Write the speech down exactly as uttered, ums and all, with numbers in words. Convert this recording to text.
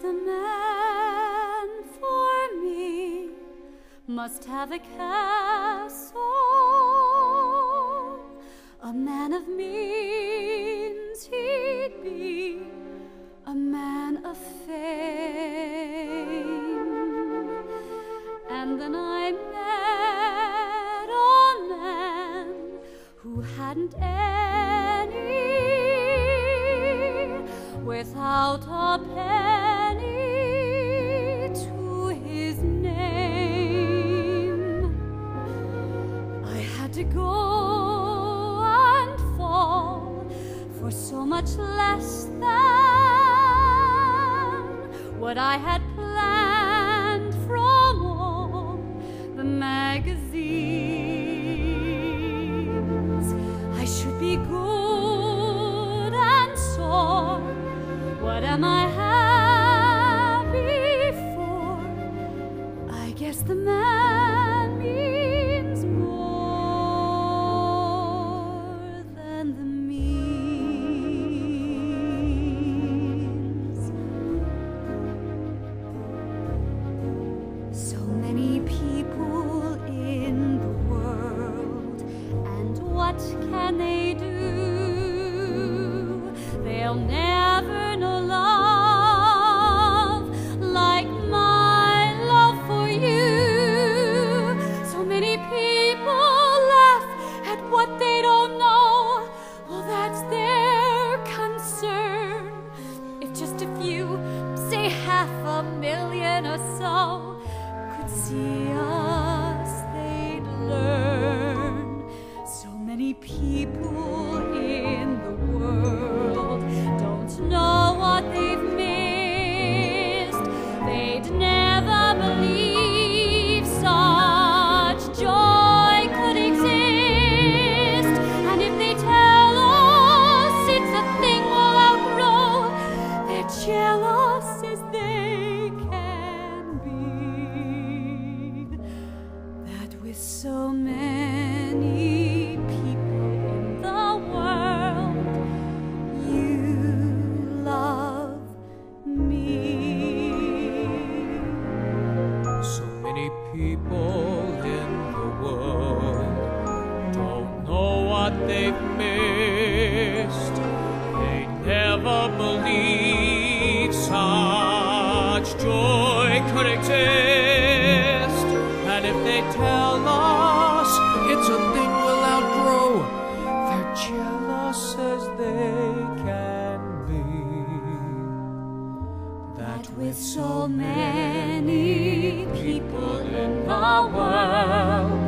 the man for me must have a castle, a man of means he'd be, a man of fame. And then I met a man who hadn't any, without a penny to his name. I had to go and fall for so much less than what I had planned from all the magazines. I should be good and sore. What am I happy for? I guess the man means more than the means. So many people in the world, and what can they do? They'll never know love like my love for you. So many people laugh at what they don't know. Well, that's their concern. If just a few, say half a million or so, could see us, they'd learn. So many people in the world don't know what they've missed. They'd never believe such joy could exist. And if they tell us it's a thing we'll outgrow, they're jealous as they can be. That with so many people in the world, you love me. So many people in the world don't know what they've missed. They never believed such joy could exist. And if they tell us it's a thing we'll outgrow, they're jealous as they can be. That with so many people in the world,